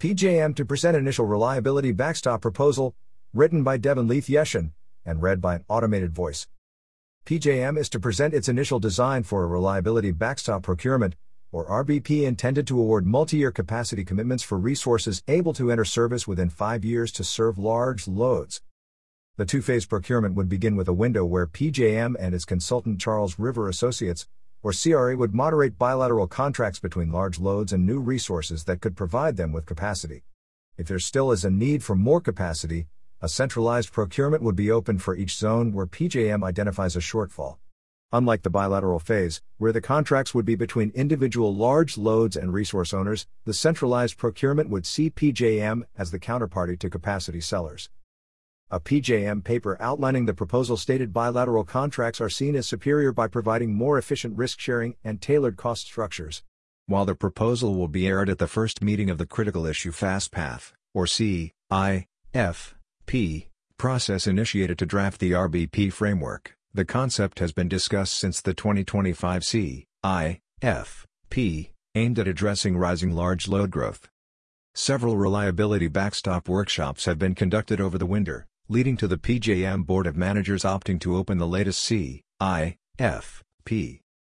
PJM to present initial reliability backstop proposal, written by Devin Leith Yeshin, and read by an automated voice. PJM is to present its initial design for a reliability backstop procurement, or RBP, intended to award multi-year capacity commitments for resources able to enter service within 5 years to serve large loads. The two-phase procurement would begin with a window where PJM and its consultant Charles River Associates, or CRA, would moderate bilateral contracts between large loads and new resources that could provide them with capacity. If there still is a need for more capacity, a centralized procurement would be opened for each zone where PJM identifies a shortfall. Unlike the bilateral phase, where the contracts would be between individual large loads and resource owners, the centralized procurement would see PJM as the counterparty to capacity sellers. A PJM paper outlining the proposal stated bilateral contracts are seen as superior by providing more efficient risk-sharing and tailored cost structures. While the proposal will be aired at the first meeting of the Critical Issue Fast Path, or CIFP, process initiated to draft the RBP framework, the concept has been discussed since the 2025 CIFP, aimed at addressing rising large load growth. Several reliability backstop workshops have been conducted over the winter, leading to the PJM Board of Managers opting to open the latest CIFP. The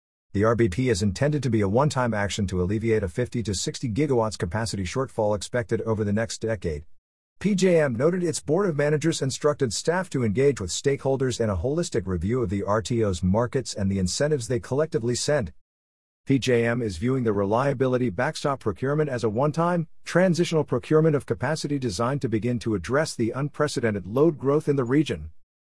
RBP is intended to be a one-time action to alleviate a 50 to 60 gigawatts capacity shortfall expected over the next decade. PJM noted its Board of Managers instructed staff to engage with stakeholders in a holistic review of the RTO's markets and the incentives they collectively send. PJM is viewing the reliability backstop procurement as a one-time, transitional procurement of capacity designed to begin to address the unprecedented load growth in the region.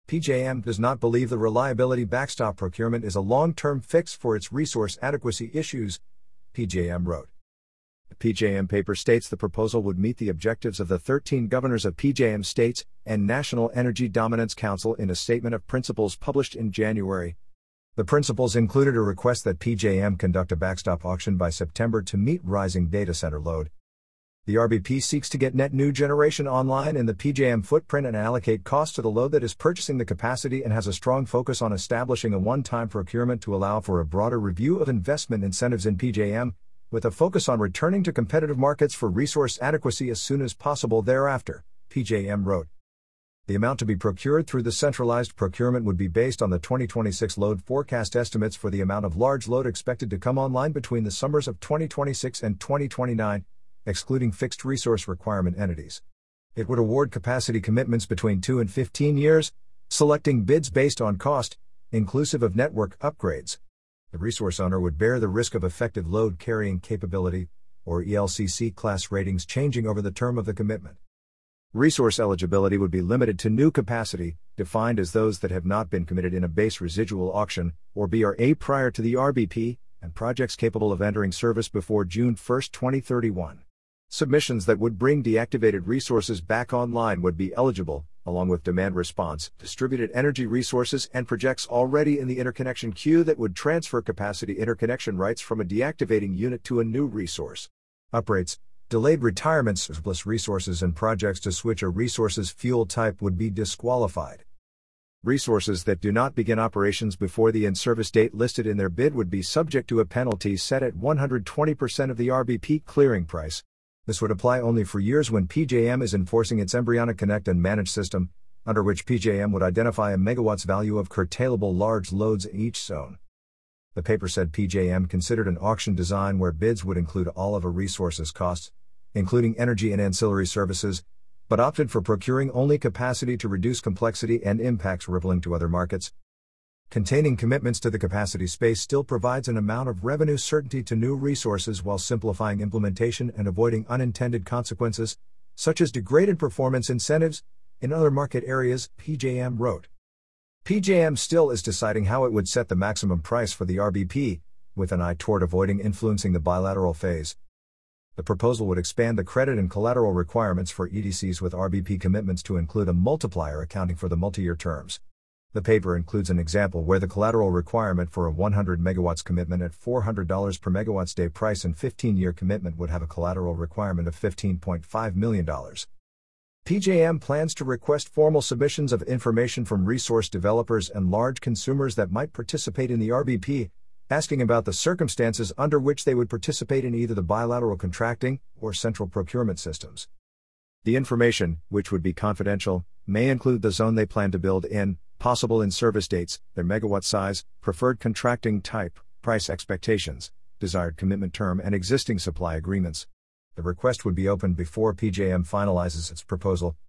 PJM does not believe the reliability backstop procurement is a long-term fix for its resource adequacy issues, PJM wrote. The PJM paper states the proposal would meet the objectives of the 13 governors of PJM states and National Energy Dominance Council in a statement of principles published in January. The principles included a request that PJM conduct a backstop auction by September to meet rising data center load. The RBP seeks to get net new generation online in the PJM footprint and allocate costs to the load that is purchasing the capacity, and has a strong focus on establishing a one-time procurement to allow for a broader review of investment incentives in PJM, with a focus on returning to competitive markets for resource adequacy as soon as possible thereafter, PJM wrote. The amount to be procured through the centralized procurement would be based on the 2026 load forecast estimates for the amount of large load expected to come online between the summers of 2026 and 2029, excluding fixed resource requirement entities. It would award capacity commitments between 2 and 15 years, selecting bids based on cost, inclusive of network upgrades. The resource owner would bear the risk of effective load carrying capability, or ELCC class ratings, changing over the term of the commitment. Resource eligibility would be limited to new capacity, defined as those that have not been committed in a base residual auction, or BRA, prior to the RBP, and projects capable of entering service before June 1, 2031. Submissions that would bring deactivated resources back online would be eligible, along with demand response, distributed energy resources, and projects already in the interconnection queue that would transfer capacity interconnection rights from a deactivating unit to a new resource. Uprates, delayed retirements, surplus resources, and projects to switch a resource's fuel type would be disqualified. Resources that do not begin operations before the in-service date listed in their bid would be subject to a penalty set at 120% of the RBP clearing price. This would apply only for years when PJM is enforcing its embryonic connect and manage system, under which PJM would identify a megawatts value of curtailable large loads in each zone. The paper said PJM considered an auction design where bids would include all of a resource's costs, including energy and ancillary services, but opted for procuring only capacity to reduce complexity and impacts rippling to other markets. Containing commitments to the capacity space still provides an amount of revenue certainty to new resources while simplifying implementation and avoiding unintended consequences, such as degraded performance incentives, in other market areas, PJM wrote. PJM still is deciding how it would set the maximum price for the RBP, with an eye toward avoiding influencing the bilateral phase. The proposal would expand the credit and collateral requirements for EDCs with RBP commitments to include a multiplier accounting for the multi-year terms. The paper includes an example where the collateral requirement for a 100 megawatts commitment at $400 per megawatts day price and 15-year commitment would have a collateral requirement of $15.5 million. PJM plans to request formal submissions of information from resource developers and large consumers that might participate in the RBP, asking about the circumstances under which they would participate in either the bilateral contracting or central procurement systems. The information, which would be confidential, may include the zone they plan to build in, possible in-service dates, their megawatt size, preferred contracting type, price expectations, desired commitment term and existing supply agreements. The request would be opened before PJM finalizes its proposal.